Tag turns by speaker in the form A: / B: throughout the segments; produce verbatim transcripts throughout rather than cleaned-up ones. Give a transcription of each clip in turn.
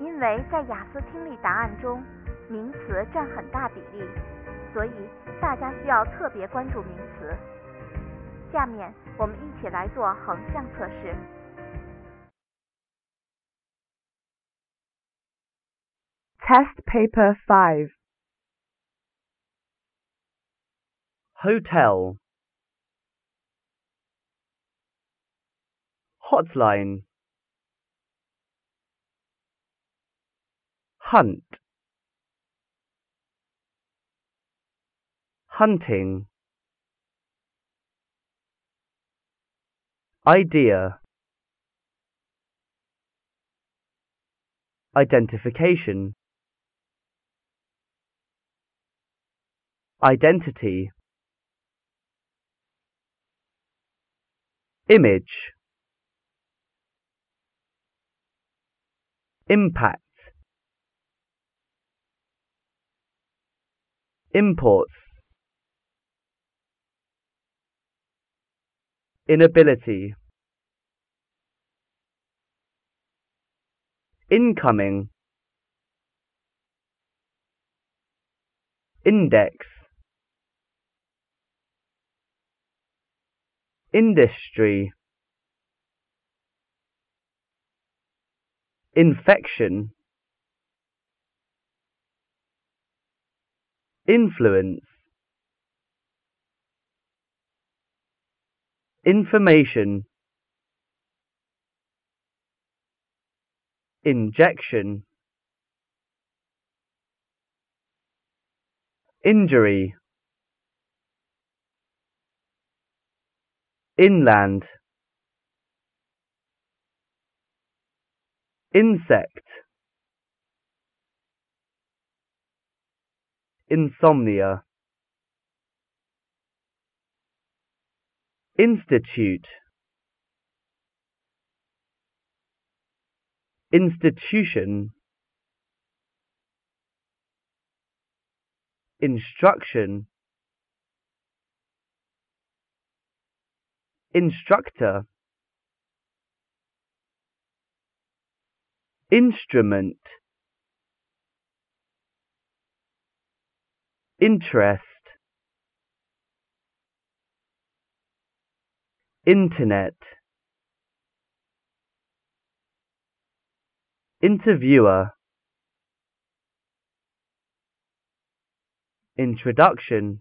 A: 因为在雅思听力答案中，名词占很大比例，所以大家需要特别关注名词。下面我们一起来做横向测试。
B: Test Paper five.
C: Hotel. Hotline. Hunt. Hunting. Idea. Identification. Identity. Image. Impact. Imports. Inability. Incoming. Index. Industry. Infection. Influence. Information. Injection. Injury. Inland. Insect. Insomnia. Institute. Institution. Instruction. Instructor. Instrument. Interest. Internet. Interviewer. Introduction.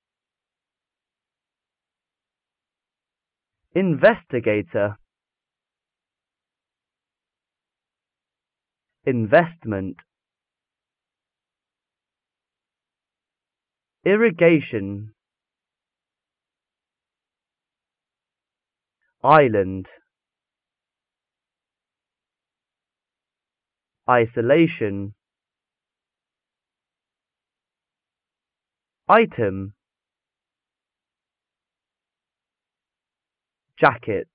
C: Investigator. Investment. Irrigation. Island. Isolation. Item. Jacket.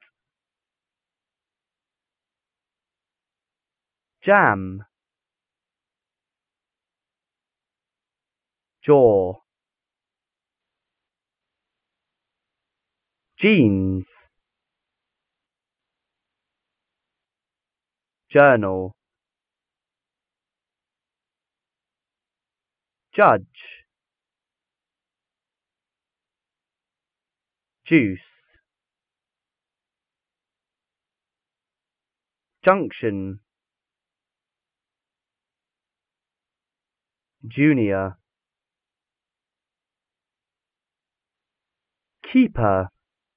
C: Jam. Jaw. Jeans. Journal. Judge. Juice. Junction. Junior. Keeper.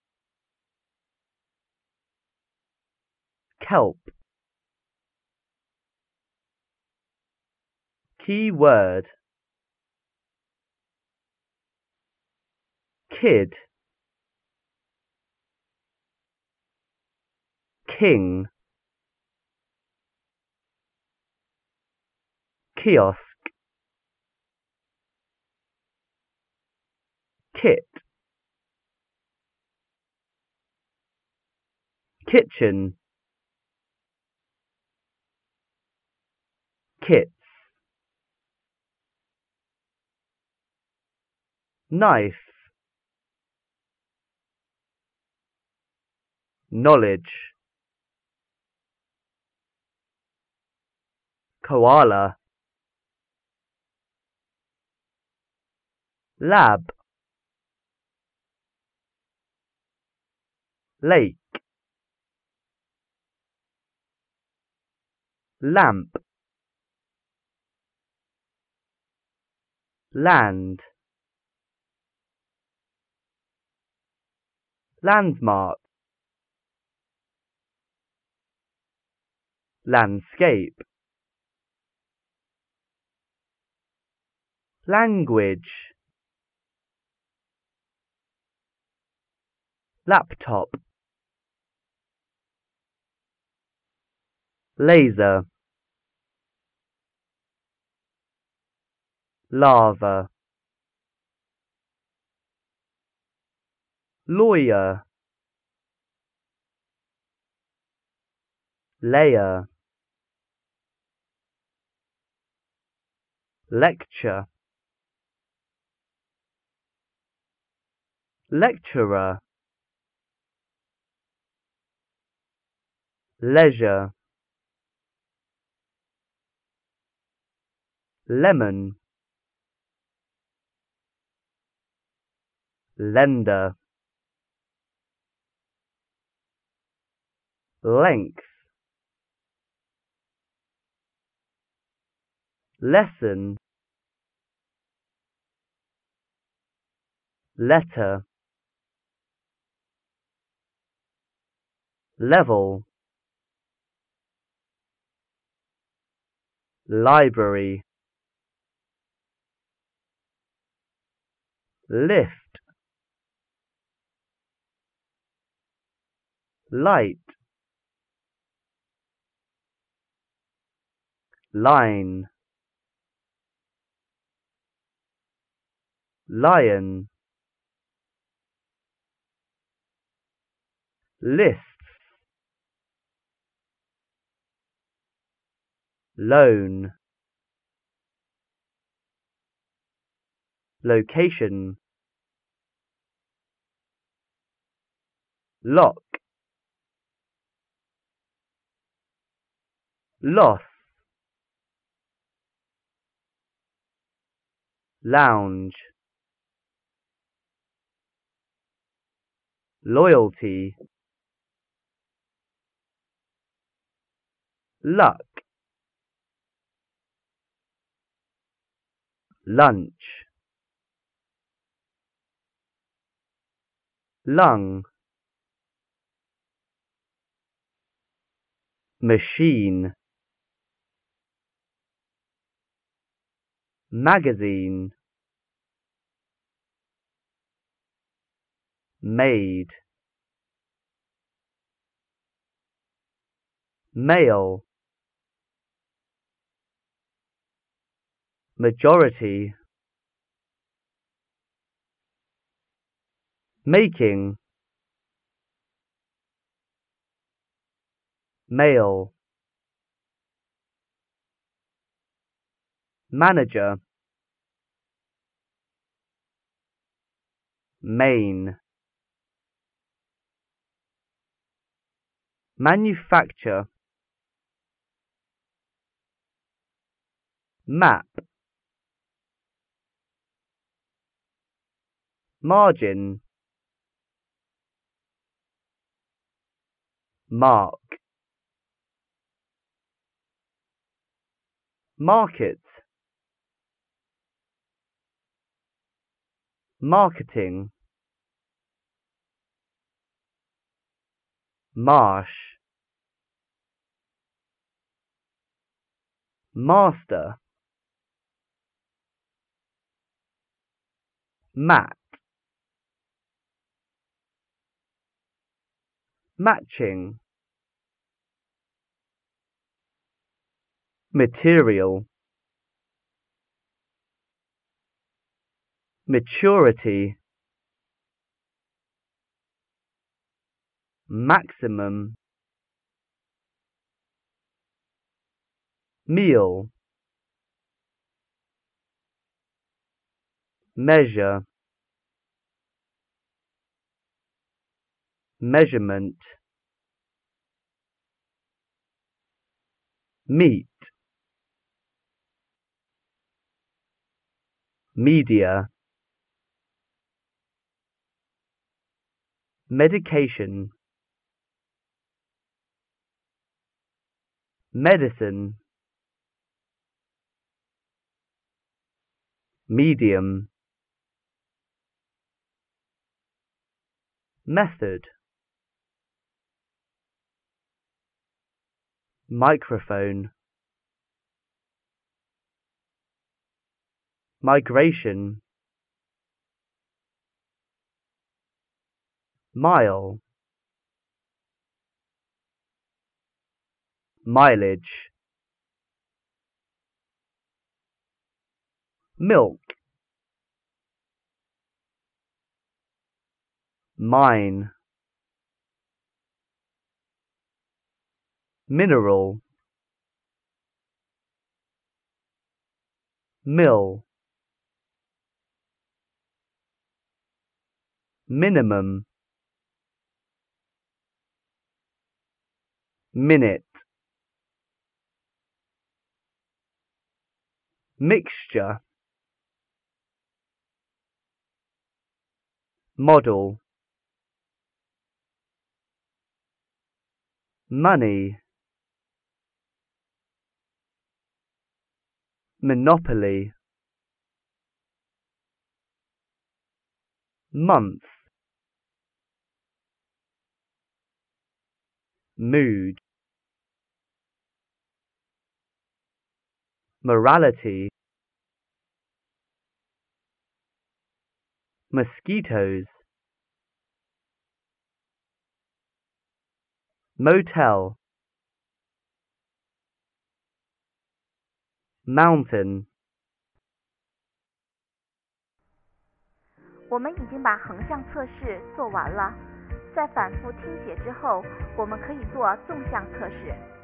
C: Kelp. Keyword. Kid. King. Kiosk. Kit. Kitchen. Kits. Knife. Knowledge. koala, lab, lake, lamp, land, landmark, landscape, language, laptop, laser, lava, lawyer, layer, lecture, lecturer, leisure, lemon, lender, length, lesson, letter, level, library, lift, light, line, lion, lists, loan, location, lock, loss, lounge, loyalty, luck, lunch, lung, machine, magazine, maid, male, majority, making, male, manager, main, manufacture, map, margin, mark, market, marketing, marsh, master, mat, matching, material, maturity, maximum, meal, measure, measurement, meet, media, medication, medicine, medium, method, microphone, migration, mile, mileage, milk, mine, mineral, mill, minimum, minute, mixture, model, money, monopoly, month, mood, morality, mosquitoes, motel, mountain.
A: 我们已经把横向测试做完了，在反复听写之后，我们可以做纵向测试。